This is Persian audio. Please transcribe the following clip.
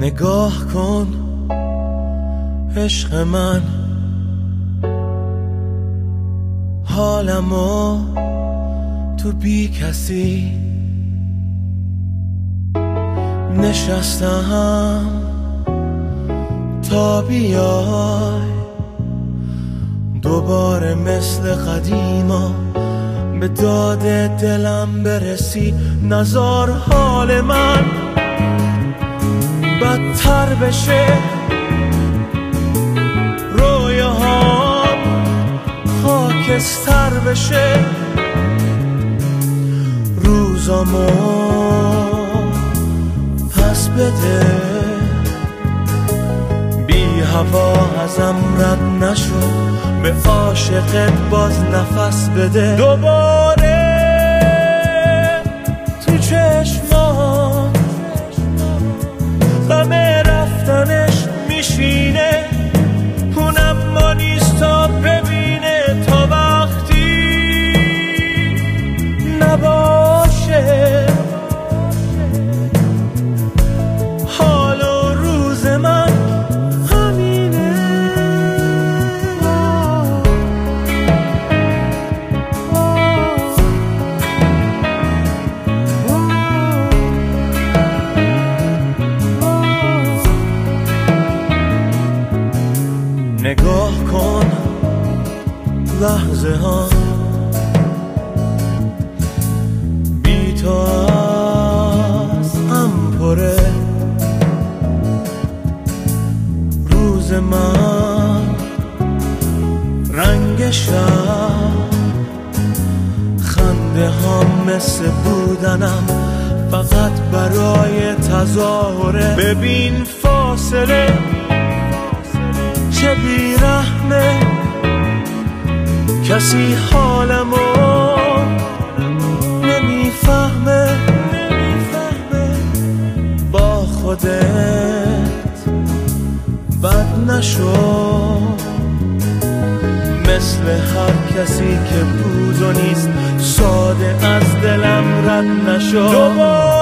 نگاه کن عشق من، حالمو تو بی کسی نشستم تا بیای دوباره مثل قدیما به داد دلم برسی. نزار حال من بدتر بشه، رویاهام خاکستر بشه، روزامو پس بده، بی هوا ازم رد نشو، به عاشقت باز نفس بده. دوباره تو چشمام غم رفتنش میشینه، اونم ما نیست تا ببینه، تا وقتی نباشه حال و روز من همینه. نگاه کن لحظه ها بی تو از هم پره، روز من رنگ شب، خنده ها مثل بودنم فقط برای تظاهره. ببین فاصله چه بیرحمه، کسی حالمو نمیفهمه، با خودت بد نشو، مثل هر کسی که بود و نیست، ساده از دلم رد نشو.